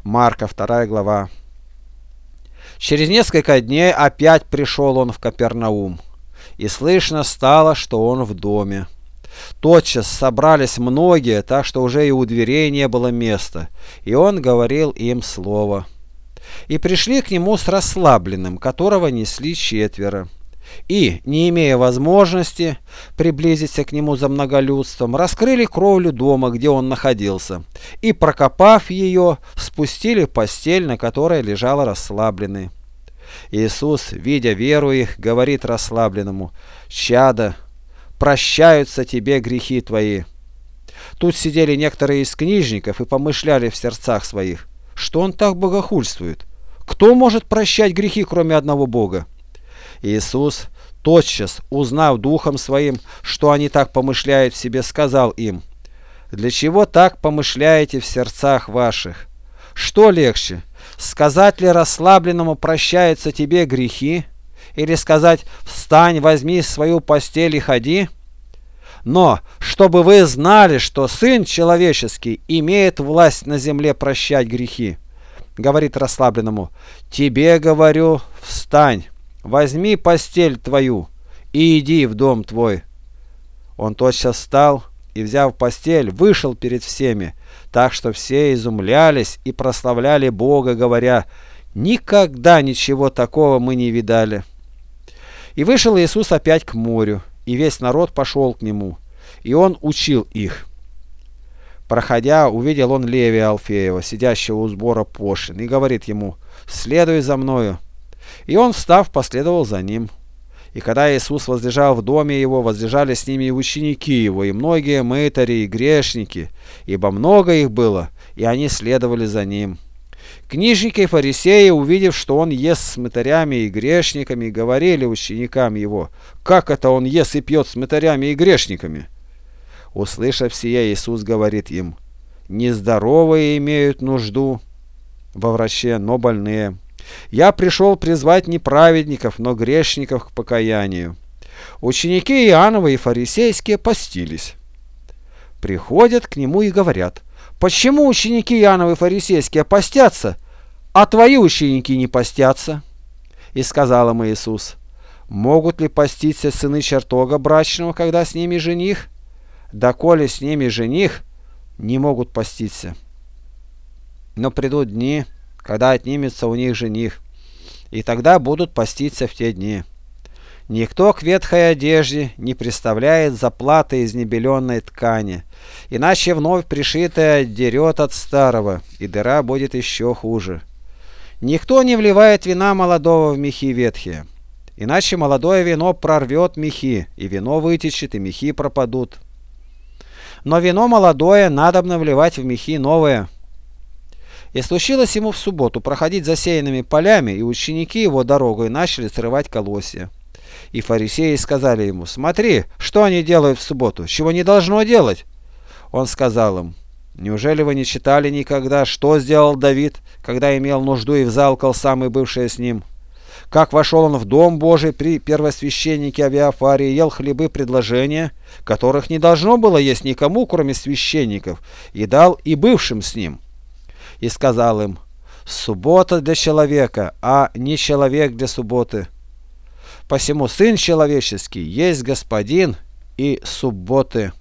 Марка 2 глава. Через несколько дней опять пришел он в Капернаум, и слышно стало, что он в доме. Тотчас собрались многие, так что уже и у дверей не было места, и он говорил им слово. И пришли к нему с расслабленным, которого несли 4. И, не имея возможности приблизиться к нему за многолюдством, раскрыли кровлю дома, где он находился, и, прокопав ее, спустили постель, на которой лежал расслабленный. Иисус, видя веру их, говорит расслабленному: «Чадо, прощаются тебе грехи твои». Тут сидели некоторые из книжников и помышляли в сердцах своих: что он так богохульствует? Кто может прощать грехи, кроме одного Бога? Иисус, тотчас узнав духом своим, что они так помышляют в себе, сказал им: «Для чего так помышляете в сердцах ваших? Что легче, сказать ли расслабленному: прощаются тебе грехи, или сказать: встань, возьми свою постель и ходи? Но, чтобы вы знали, что Сын Человеческий имеет власть на земле прощать грехи, говорит расслабленному: тебе говорю, встань, возьми постель твою и иди в дом твой». Он тотчас встал и, взяв постель, вышел перед всеми, так что все изумлялись и прославляли Бога, говоря: никогда ничего такого мы не видали. И вышел Иисус опять к морю, и весь народ пошел к нему, и он учил их. Проходя, увидел он Левия Алфеева, сидящего у сбора пошлин, и говорит ему: следуй за мною. И он, встав, последовал за ним. И когда Иисус возлежал в доме его, возлежали с ними и ученики его, и многие мытари и грешники, ибо много их было, и они следовали за ним. Книжники и фарисеи, увидев, что он ест с мытарями и грешниками, говорили ученикам его: как это он ест и пьет с мытарями и грешниками? Услышав сие, Иисус говорит им: нездоровые имеют нужду во враче, но больные. Я пришел призвать не праведников, но грешников к покаянию. Ученики Иоанновы и фарисейские постились. Приходят к нему и говорят: почему ученики Иоанновы и фарисейские постятся, а твои ученики не постятся? И сказал им Иисус: могут ли поститься сыны чертога брачного, когда с ними жених? Доколе с ними жених, не могут поститься. Но придут дни, когда отнимется у них жених, и тогда будут поститься в те дни. Никто к ветхой одежде не приставляет заплаты из небеленной ткани, иначе вновь пришитая дерет от старого, и дыра будет еще хуже. Никто не вливает вина молодого в мехи ветхие, иначе молодое вино прорвет мехи, и вино вытечет, и мехи пропадут. Но вино молодое надобно вливать в мехи новое. И случилось ему в субботу проходить засеянными полями, и ученики его дорогой начали срывать колосья. И фарисеи сказали ему: смотри, что они делают в субботу, чего не должно делать. Он сказал им: неужели вы не читали никогда, что сделал Давид, когда имел нужду и взалкал самый бывший с ним? Как вошел он в дом Божий при первосвященнике Авиафаре и ел хлебы предложения, которых не должно было есть никому, кроме священников, и дал и бывшим с ним. И сказал им: суббота для человека, а не человек для субботы. Посему Сын Человеческий есть Господин и субботы.